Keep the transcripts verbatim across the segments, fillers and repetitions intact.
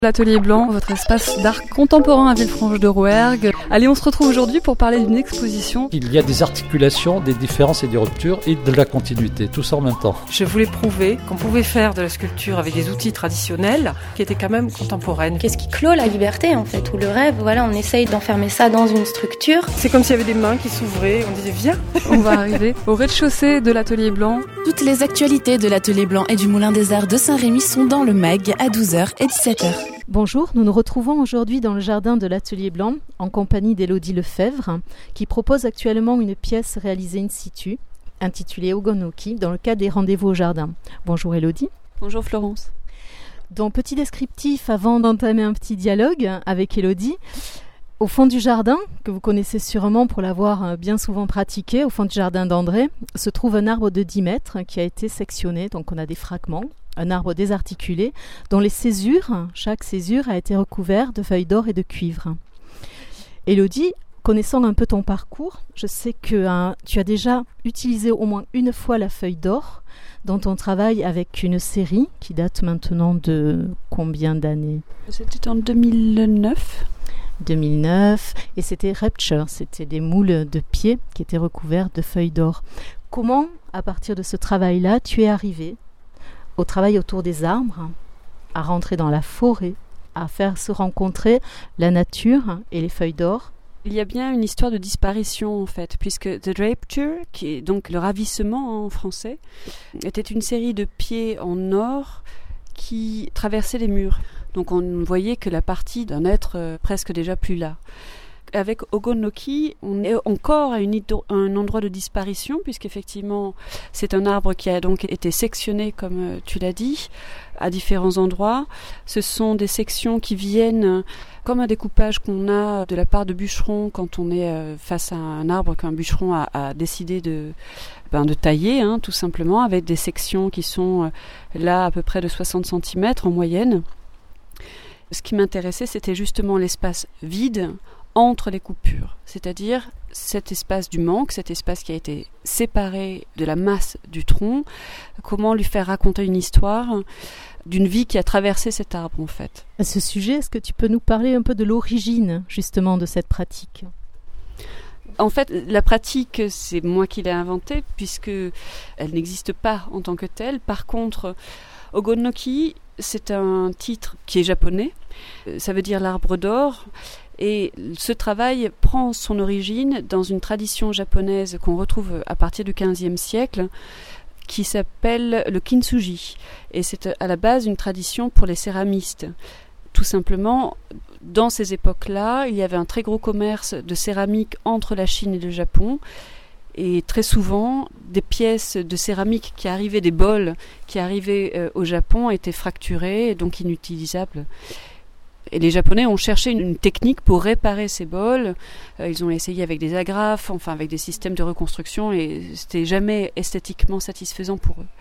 L'Atelier Blanc, votre espace d'art contemporain à Villefranche-de-Rouergue. Allez, on se retrouve aujourd'hui pour parler d'une exposition. Il y a des articulations, des différences et des ruptures et de la continuité, tout ça en même temps. Je voulais prouver qu'on pouvait faire de la sculpture avec des outils traditionnels qui étaient quand même contemporaines. Qu'est-ce qui clôt la liberté en fait, ou le rêve, voilà, on essaye d'enfermer ça dans une structure. C'est comme s'il y avait des mains qui s'ouvraient, on disait viens. On va arriver au rez-de-chaussée de l'Atelier Blanc. Toutes les actualités de l'Atelier Blanc et du Moulin des Arts de Saint-Rémy sont dans le mag à douze heures et dix-sept heures. Bonjour, nous nous retrouvons aujourd'hui dans le jardin de l'Atelier Blanc en compagnie d'Élodie Lefebvre qui propose actuellement une pièce réalisée in situ intitulée Ogonoki dans le cadre des rendez-vous au jardin. Bonjour Élodie. Bonjour Florence. Donc petit descriptif avant d'entamer un petit dialogue avec Élodie. Au fond du jardin, que vous connaissez sûrement pour l'avoir bien souvent pratiqué, au fond du jardin d'André, se trouve un arbre de dix mètres qui a été sectionné, donc on a des fragments. Un arbre désarticulé dont les césures, chaque césure a été recouverte de feuilles d'or et de cuivre. Élodie, connaissant un peu ton parcours, je sais que hein, tu as déjà utilisé au moins une fois la feuille d'or dans ton travail avec une série qui date maintenant de combien d'années ? C'était en deux mille neuf. deux mille neuf, et c'était Rapture, c'était des moules de pieds qui étaient recouverts de feuilles d'or. Comment, à partir de ce travail-là, tu es arrivé au travail autour des arbres, à rentrer dans la forêt, à faire se rencontrer la nature et les feuilles d'or? Il y a bien une histoire de disparition en fait, puisque The Rapture, qui est donc le ravissement en français, était une série de pieds en or qui traversaient les murs. Donc on ne voyait que la partie d'un être euh, presque déjà plus là. Avec Ogonoki, on est encore à, une, un endroit de disparition, puisqu'effectivement, c'est un arbre qui a donc été sectionné, comme tu l'as dit, à différents endroits. Ce sont des sections qui viennent comme un découpage qu'on a de la part de bûcherons quand on est face à un arbre qu'un bûcheron a, a décidé de, ben de tailler, hein, tout simplement, avec des sections qui sont là à peu près de soixante centimètres en moyenne. Ce qui m'intéressait, c'était justement l'espace vide entre les coupures, c'est-à-dire cet espace du manque, cet espace qui a été séparé de la masse du tronc, comment lui faire raconter une histoire d'une vie qui a traversé cet arbre en fait. À ce sujet, est-ce que tu peux nous parler un peu de l'origine justement de cette pratique ? En fait, la pratique, c'est moi qui l'ai inventée puisque elle n'existe pas en tant que telle. Par contre, Ogonoki, c'est un titre qui est japonais, ça veut dire l'arbre d'or. Et ce travail prend son origine dans une tradition japonaise qu'on retrouve à partir du quinzième siècle, qui s'appelle le kintsugi. Et c'est à la base une tradition pour les céramistes. Tout simplement, dans ces époques-là, il y avait un très gros commerce de céramique entre la Chine et le Japon. Et très souvent, des pièces de céramique qui arrivaient, des bols qui arrivaient euh, au Japon étaient fracturées et donc inutilisables. Et les Japonais ont cherché une, une technique pour réparer ces bols. Euh, ils ont essayé avec des agrafes, enfin avec des systèmes de reconstruction, et c'était jamais esthétiquement satisfaisant pour eux.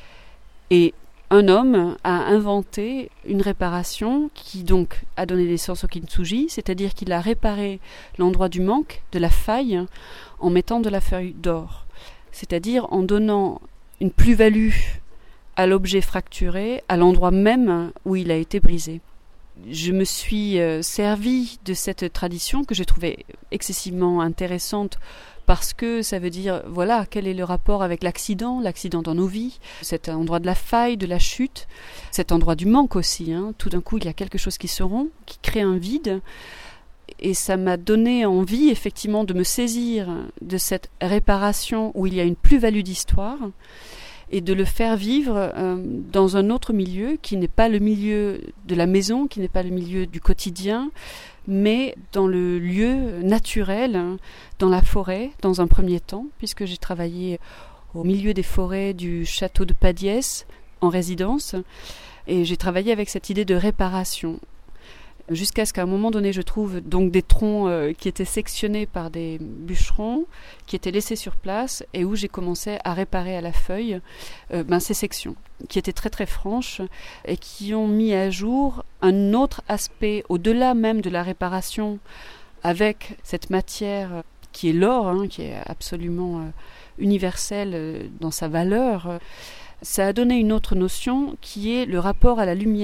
Et un homme a inventé une réparation qui donc a donné naissance au kintsugi, c'est-à-dire qu'il a réparé l'endroit du manque, de la faille, en mettant de la feuille d'or. C'est-à-dire en donnant une plus-value à l'objet fracturé, à l'endroit même où il a été brisé. Je me suis euh, servi de cette tradition que j'ai trouvée excessivement intéressante parce que ça veut dire, voilà, quel est le rapport avec l'accident, l'accident dans nos vies, cet endroit de la faille, de la chute, cet endroit du manque aussi. Hein. Tout d'un coup, il y a quelque chose qui se rompt, qui crée un vide. Et ça m'a donné envie, effectivement, de me saisir de cette réparation où il y a une plus-value d'histoire et de le faire vivre euh, dans un autre milieu qui n'est pas le milieu de la maison, qui n'est pas le milieu du quotidien, mais dans le lieu naturel, hein, dans la forêt, dans un premier temps, puisque j'ai travaillé au milieu des forêts du château de Padiès, en résidence, et j'ai travaillé avec cette idée de réparation. Jusqu'à ce qu'à un moment donné, je trouve donc des troncs euh, qui étaient sectionnés par des bûcherons, qui étaient laissés sur place, et où j'ai commencé à réparer à la feuille euh, ben, ces sections, qui étaient très très franches, et qui ont mis à jour un autre aspect, au-delà même de la réparation, avec cette matière qui est l'or, hein, qui est absolument euh, universelle euh, dans sa valeur. Ça a donné une autre notion, qui est le rapport à la lumière.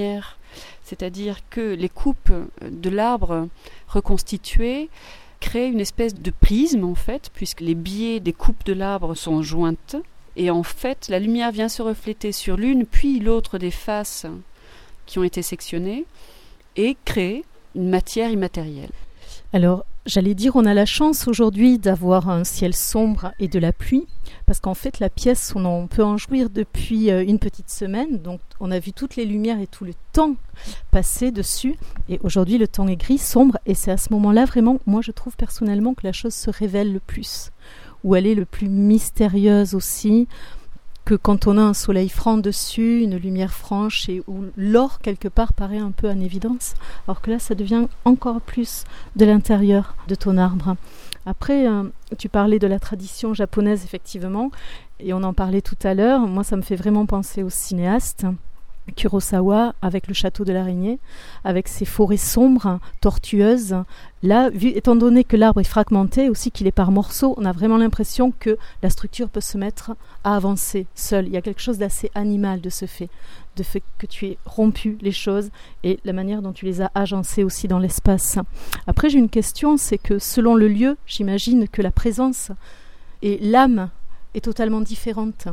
C'est-à-dire que les coupes de l'arbre reconstituées créent une espèce de prisme, en fait, puisque les biais des coupes de l'arbre sont jointes. Et en fait, la lumière vient se refléter sur l'une puis l'autre des faces qui ont été sectionnées et créer une matière immatérielle. Alors, j'allais dire, on a la chance aujourd'hui d'avoir un ciel sombre et de la pluie, parce qu'en fait, la pièce, on, en, on peut en jouir depuis une petite semaine, donc on a vu toutes les lumières et tout le temps passer dessus, et aujourd'hui, le temps est gris, sombre, et c'est à ce moment-là, vraiment, moi, je trouve personnellement que la chose se révèle le plus, où elle est le plus mystérieuse aussi, que quand on a un soleil franc dessus, une lumière franche, et où l'or, quelque part, paraît un peu en évidence, alors que là, ça devient encore plus de l'intérieur de ton arbre. Après, euh, tu parlais de la tradition japonaise, effectivement, et on en parlait tout à l'heure. Moi, ça me fait vraiment penser au cinéaste Kurosawa, avec le château de l'araignée, avec ses forêts sombres, tortueuses. Là, vu, étant donné que l'arbre est fragmenté, aussi qu'il est par morceaux, on a vraiment l'impression que la structure peut se mettre à avancer seule. Il y a quelque chose d'assez animal de ce fait, de fait que tu aies rompu les choses et la manière dont tu les as agencées aussi dans l'espace. Après, j'ai une question, c'est que selon le lieu, j'imagine que la présence et l'âme est totalement différente.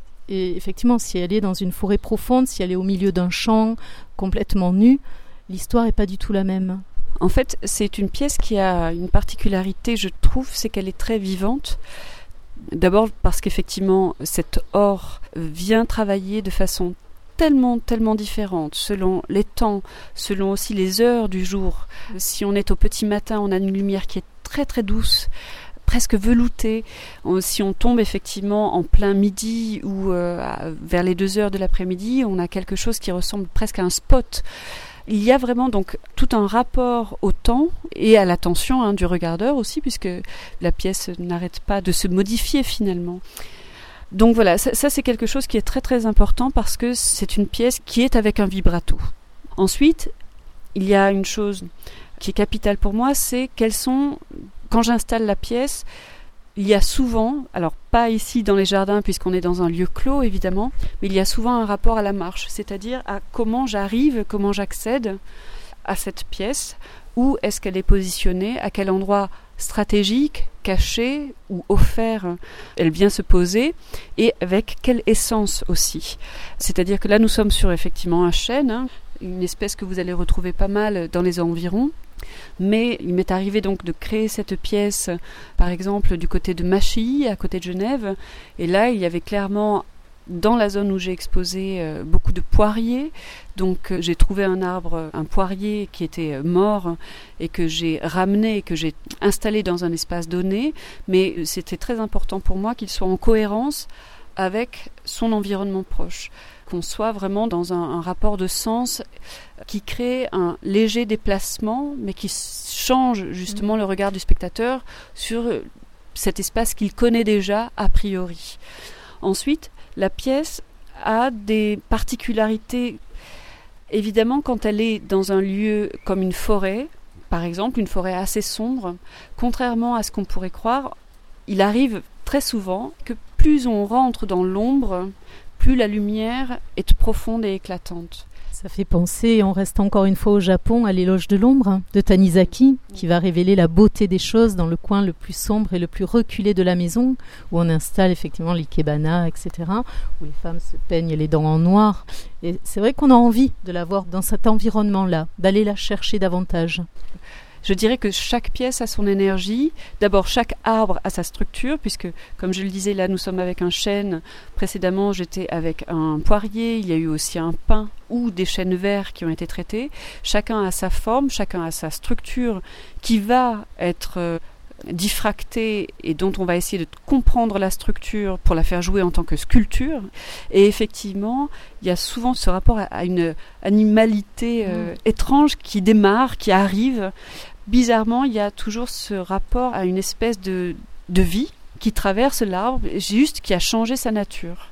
Et effectivement, si elle est dans une forêt profonde, si elle est au milieu d'un champ complètement nu, l'histoire n'est pas du tout la même. En fait, c'est une pièce qui a une particularité, je trouve, c'est qu'elle est très vivante. D'abord parce qu'effectivement, cet or vient travailler de façon tellement, tellement différente, selon les temps, selon aussi les heures du jour. Si on est au petit matin, on a une lumière qui est très, très douce, presque velouté. Si on tombe effectivement en plein midi ou euh, vers les deux heures de l'après-midi, on a quelque chose qui ressemble presque à un spot. Il y a vraiment donc tout un rapport au temps et à l'attention hein, du regardeur aussi, puisque la pièce n'arrête pas de se modifier finalement. Donc voilà, ça, ça c'est quelque chose qui est très très important parce que c'est une pièce qui est avec un vibrato. Ensuite, il y a une chose qui est capitale pour moi, c'est quelles sont... Quand j'installe la pièce, il y a souvent, alors pas ici dans les jardins puisqu'on est dans un lieu clos évidemment, mais il y a souvent un rapport à la marche, c'est-à-dire à comment j'arrive, comment j'accède à cette pièce, où est-ce qu'elle est positionnée, à quel endroit stratégique, caché ou offert elle vient se poser et avec quelle essence aussi. C'est-à-dire que là nous sommes sur effectivement un chêne, hein, une espèce que vous allez retrouver pas mal dans les environs. Mais il m'est arrivé donc de créer cette pièce, par exemple du côté de Machy, à côté de Genève, et là il y avait clairement dans la zone où j'ai exposé euh, beaucoup de poiriers, donc euh, j'ai trouvé un arbre, un poirier qui était mort et que j'ai ramené, que j'ai installé dans un espace donné, mais c'était très important pour moi qu'il soit en cohérence avec son environnement proche, qu'on soit vraiment dans un, un rapport de sens qui crée un léger déplacement, mais qui change justement le regard du spectateur sur cet espace qu'il connaît déjà a priori. Ensuite, la pièce a des particularités, évidemment quand elle est dans un lieu comme une forêt, par exemple une forêt assez sombre, contrairement à ce qu'on pourrait croire, il arrive très souvent que plus on rentre dans l'ombre, plus la lumière est profonde et éclatante. Ça fait penser, on reste encore une fois au Japon, à l'éloge de l'ombre de Tanizaki, qui va révéler la beauté des choses dans le coin le plus sombre et le plus reculé de la maison, où on installe effectivement l'ikebana, et cetera, où les femmes se peignent les dents en noir. Et c'est vrai qu'on a envie de la voir dans cet environnement-là, d'aller la chercher davantage. Je dirais que chaque pièce a son énergie. D'abord, chaque arbre a sa structure, puisque, comme je le disais, là, nous sommes avec un chêne. Précédemment, j'étais avec un poirier. Il y a eu aussi un pin ou des chênes verts qui ont été traités. Chacun a sa forme, chacun a sa structure qui va être euh, diffractée et dont on va essayer de comprendre la structure pour la faire jouer en tant que sculpture. Et effectivement, il y a souvent ce rapport à une animalité euh, mmh. étrange qui démarre, qui arrive. Bizarrement, il y a toujours ce rapport à une espèce de, de vie qui traverse l'arbre, juste qui a changé sa nature.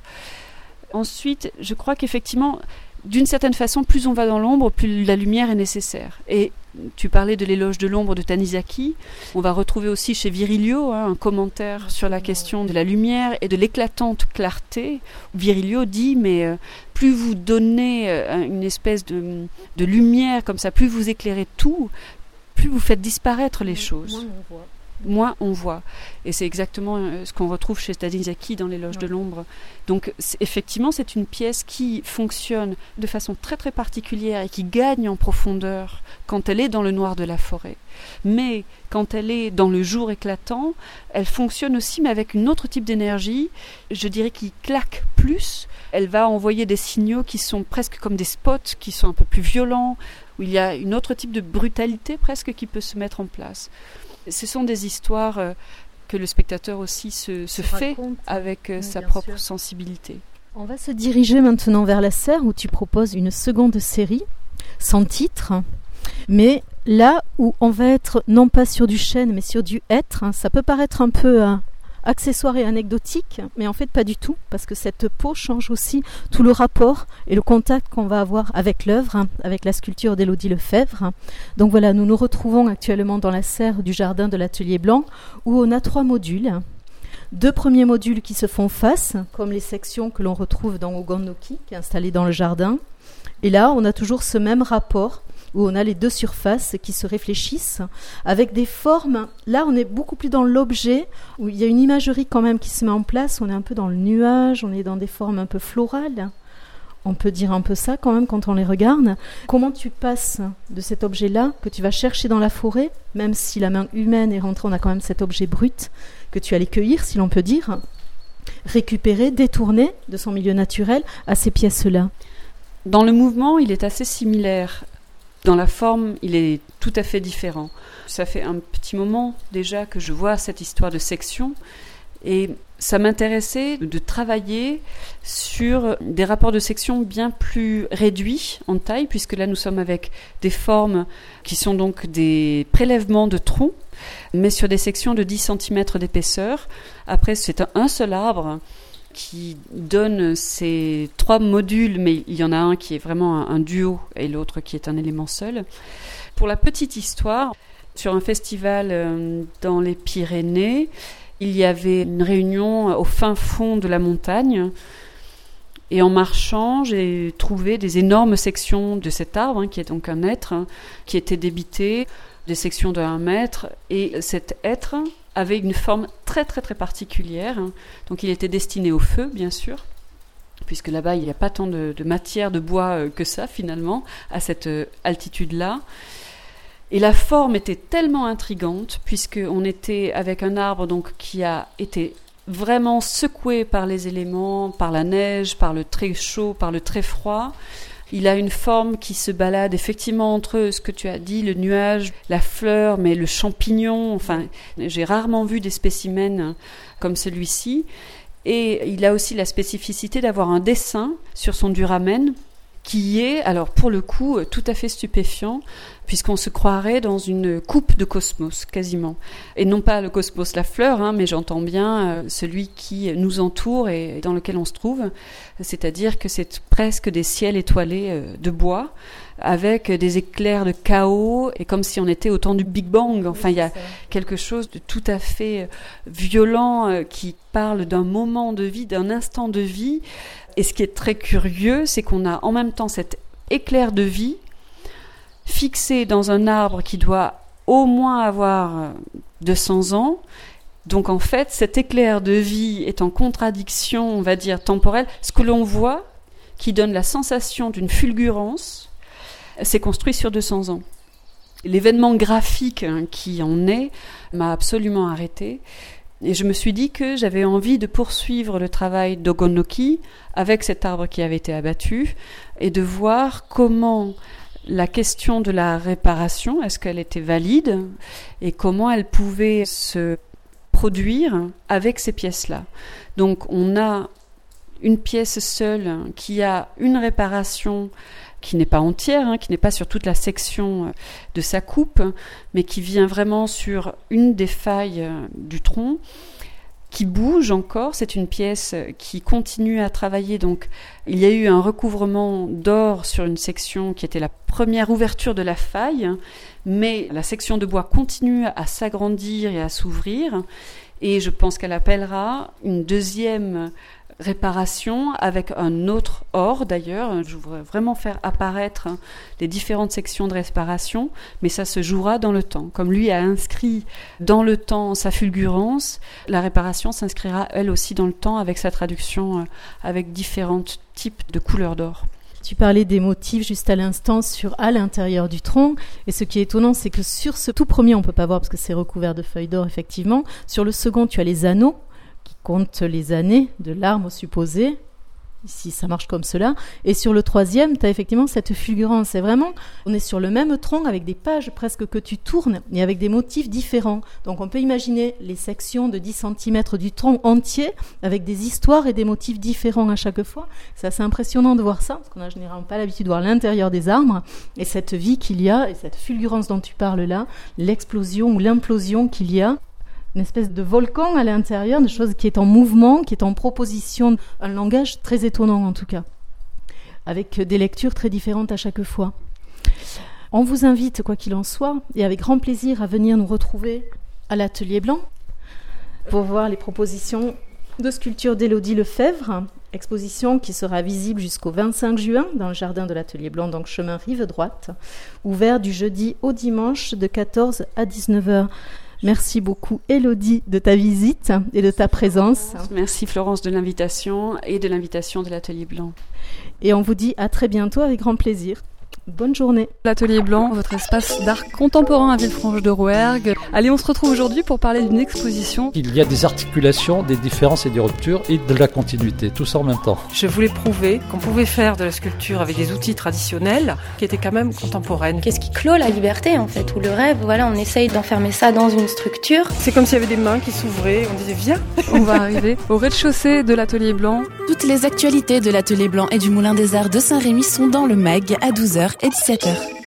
Ensuite, je crois qu'effectivement, d'une certaine façon, plus on va dans l'ombre, plus la lumière est nécessaire. Et Tu parlais de l'éloge de l'ombre de Tanizaki. On va retrouver aussi chez Virilio hein, un commentaire sur la question de la lumière et de l'éclatante clarté. Virilio dit, mais euh, plus vous donnez euh, une espèce de, de lumière comme ça, plus vous éclairez tout, plus vous faites disparaître les choses. Moins on voit. Moins on voit. Et c'est exactement ce qu'on retrouve chez Tanizaki dans l'éloge ouais. de l'ombre. Donc c'est, effectivement, c'est une pièce qui fonctionne de façon très très particulière et qui gagne en profondeur quand elle est dans le noir de la forêt. Mais quand elle est dans le jour éclatant, elle fonctionne aussi mais avec une autre type d'énergie, je dirais qui claque plus. Elle va envoyer des signaux qui sont presque comme des spots, qui sont un peu plus violents, où il y a une autre type de brutalité presque qui peut se mettre en place. Ce sont des histoires euh, que le spectateur aussi se, se fait raconte, avec euh, oui, sa propre sûr. sensibilité. On va se diriger maintenant vers la serre où tu proposes une seconde série, sans titre, mais là où on va être non pas sur du chêne mais sur du hêtre, ça peut paraître un peu euh, accessoire et anecdotique, mais en fait pas du tout, parce que cette peau change aussi tout le rapport et le contact qu'on va avoir avec l'œuvre, avec la sculpture d'Élodie Lefebvre. Donc voilà, nous nous retrouvons actuellement dans la serre du jardin de l'Atelier Blanc, où on a trois modules. Deux premiers modules qui se font face, comme les sections que l'on retrouve dans Ogon-no-ki, qui est installé dans le jardin. Et là, on a toujours ce même rapport, où on a les deux surfaces qui se réfléchissent, avec des formes. Là, on est beaucoup plus dans l'objet, où il y a une imagerie quand même qui se met en place. On est un peu dans le nuage, on est dans des formes un peu florales. On peut dire un peu ça quand même quand on les regarde. Comment tu passes de cet objet-là, que tu vas chercher dans la forêt, même si la main humaine est rentrée, on a quand même cet objet brut, que tu allais cueillir, si l'on peut dire, récupérer, détourner de son milieu naturel à ces pièces-là. Dans le mouvement, il est assez similaire. Dans la forme, il est tout à fait différent. Ça fait un petit moment déjà que je vois cette histoire de section et ça m'intéressait de travailler sur des rapports de section bien plus réduits en taille, puisque là nous sommes avec des formes qui sont donc des prélèvements de troncs, mais sur des sections de dix centimètres d'épaisseur. Après, c'est un, un seul arbre qui donne ces trois modules, mais il y en a un qui est vraiment un, un duo et l'autre qui est un élément seul. Pour la petite histoire, sur un festival euh, dans les Pyrénées, il y avait une réunion au fin fond de la montagne et en marchant, j'ai trouvé des énormes sections de cet arbre, hein, qui est donc un hêtre, hein, qui était débité, des sections de un mètre, et cet hêtre avait une forme très très très particulière. Donc il était destiné au feu, bien sûr, puisque là-bas il n'y a pas tant de, de matière de bois que ça finalement, à cette altitude-là. Et la forme était tellement intrigante, puisqu'on était avec un arbre donc, qui a été vraiment secoué par les éléments, par la neige, par le très chaud, par le très froid. Il a une forme qui se balade effectivement entre ce que tu as dit, le nuage, la fleur, mais le champignon. Enfin, j'ai rarement vu des spécimens comme celui-ci. Et il a aussi la spécificité d'avoir un dessin sur son duramen qui est, alors pour le coup, tout à fait stupéfiant, puisqu'on se croirait dans une coupe de cosmos, quasiment. Et non pas le cosmos, la fleur, hein, mais j'entends bien euh, celui qui nous entoure et dans lequel on se trouve, c'est-à-dire que c'est presque des ciels étoilés euh, de bois, avec des éclairs de chaos, et comme si on était au temps du Big Bang. Enfin, il y a quelque chose de tout à fait violent euh, qui parle d'un moment de vie, d'un instant de vie. Et ce qui est très curieux, c'est qu'on a en même temps cet éclair de vie fixé dans un arbre qui doit au moins avoir deux cents ans. Donc en fait, cet éclair de vie est en contradiction, on va dire, temporelle. Ce que l'on voit, qui donne la sensation d'une fulgurance, c'est construit sur deux cents ans. L'événement graphique hein, qui en est m'a absolument arrêtée. Et je me suis dit que j'avais envie de poursuivre le travail d'Ogon-no-ki avec cet arbre qui avait été abattu et de voir comment la question de la réparation, est-ce qu'elle était valide et comment elle pouvait se produire avec ces pièces-là. Donc on a une pièce seule qui a une réparation qui n'est pas entière, hein, qui n'est pas sur toute la section de sa coupe, mais qui vient vraiment sur une des failles du tronc, qui bouge encore. C'est une pièce qui continue à travailler. Donc, il y a eu un recouvrement d'or sur une section qui était la première ouverture de la faille, mais la section de bois continue à s'agrandir et à s'ouvrir. Et je pense qu'elle appellera une deuxième réparation avec un autre or d'ailleurs. Je voudrais vraiment faire apparaître les différentes sections de réparation, mais ça se jouera dans le temps. Comme lui a inscrit dans le temps sa fulgurance, la réparation s'inscrira elle aussi dans le temps avec sa traduction avec différents types de couleurs d'or. Tu parlais des motifs juste à l'instant sur à l'intérieur du tronc, et ce qui est étonnant, c'est que sur ce tout premier, on ne peut pas voir parce que c'est recouvert de feuilles d'or effectivement. Sur le second, tu as les anneaux qui comptent les années de l'arbre supposé. Ici, ça marche comme cela. Et sur le troisième, tu as effectivement cette fulgurance. C'est vraiment, on est sur le même tronc avec des pages presque que tu tournes, mais avec des motifs différents. Donc on peut imaginer les sections de dix centimètres du tronc entier avec des histoires et des motifs différents à chaque fois. C'est assez impressionnant de voir ça, parce qu'on n'a généralement pas l'habitude de voir l'intérieur des arbres. Et cette vie qu'il y a, et cette fulgurance dont tu parles là, l'explosion ou l'implosion qu'il y a, une espèce de volcan à l'intérieur, de chose qui est en mouvement, qui est en proposition, un langage très étonnant en tout cas, avec des lectures très différentes à chaque fois. On vous invite, quoi qu'il en soit, et avec grand plaisir à venir nous retrouver à l'Atelier Blanc pour voir les propositions de sculpture d'Élodie Lefebvre, exposition qui sera visible jusqu'au vingt-cinq juin dans le jardin de l'Atelier Blanc, donc chemin rive droite, ouvert du jeudi au dimanche de quatorze à dix-neuf heures. Merci beaucoup Élodie de ta visite et de ta présence. Merci Florence de l'invitation et de l'invitation de l'Atelier Blanc. Et on vous dit à très bientôt avec grand plaisir. Bonne journée. L'Atelier Blanc, votre espace d'art contemporain à Villefranche-de-Rouergue. Allez, on se retrouve aujourd'hui pour parler d'une exposition. Il y a des articulations, des différences et des ruptures et de la continuité, tout ça en même temps. Je voulais prouver qu'on pouvait faire de la sculpture avec des outils traditionnels qui étaient quand même contemporaines. Qu'est-ce qui clôt la liberté en fait, ou le rêve, voilà, on essaye d'enfermer ça dans une structure. C'est comme s'il y avait des mains qui s'ouvraient, on disait viens. On va arriver au rez-de-chaussée de l'Atelier Blanc. Toutes les actualités de l'Atelier Blanc et du Moulin des Arts de Saint-Rémy sont dans le mag à douze heures et dix-sept heures.